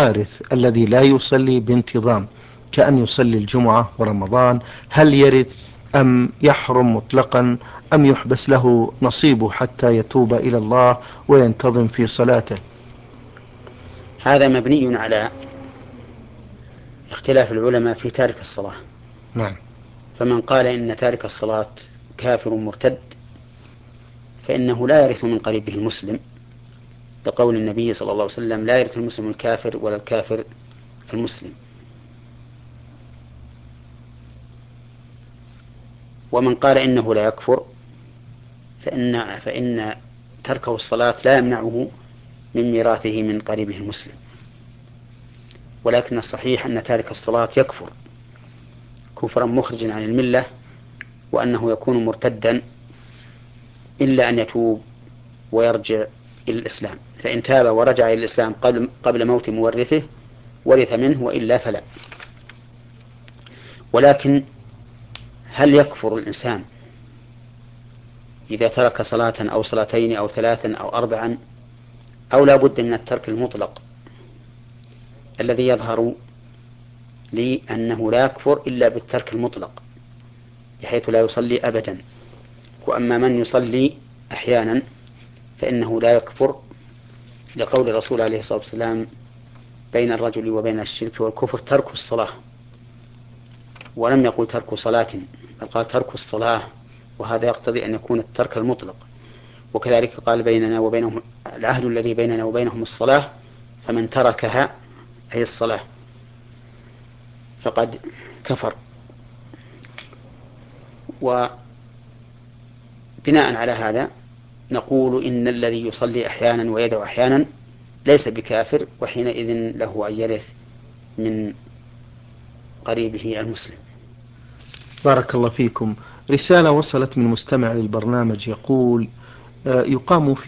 الوارث الذي لا يصلي بانتظام كأن يصلي الجمعة ورمضان، هل يرث أم يحرم مطلقا، أم يحبس له نصيبه حتى يتوب إلى الله وينتظم في صلاته؟ هذا مبني على اختلاف العلماء في تارك الصلاة. نعم. فمن قال إن تارك الصلاة كافر مرتد فإنه لا يرث من قريبه المسلم، لقول النبي صلى الله عليه وسلم: لا يرث المسلم الكافر ولا الكافر المسلم. ومن قال إنه لا يكفر فإن تركه الصلاة لا يمنعه من ميراثه من قريبه المسلم، ولكن الصحيح أن تارك الصلاة يكفر كفرا مخرجا عن الملة، وأنه يكون مرتدا إلا أن يتوب ويرجع إلى الإسلام، فإن تاب ورجع إلى الإسلام قبل موت مورثه ورث منه، وإلا فلا. ولكن هل يكفر الإنسان إذا ترك صلاة أو صلاتين أو ثلاثا أو أربعا، أو لا بد من الترك المطلق؟ الذي يظهر لي أنه لا يكفر إلا بالترك المطلق بحيث لا يصلي أبدا. وأما من يصلي أحيانا فإنه لا يكفر، لقول الرسول عليه الصلاة والسلام: بين الرجل وبين الشرك والكفر ترك الصلاة. ولم يقل ترك صلاة، بل قال ترك الصلاة، وهذا يقتضي أن يكون الترك المطلق. وكذلك قال: بيننا وبينهم العهد الذي بيننا وبينهم الصلاة، فمن تركها أي الصلاة فقد كفر. وبناء على هذا نقول إن الذي يصلي أحيانا ويدعو أحيانا ليس بكافر، وحينئذ له أن يرث من قريبه المسلم. بارك الله فيكم. رسالة وصلت من مستمع للبرنامج يقول: يقام في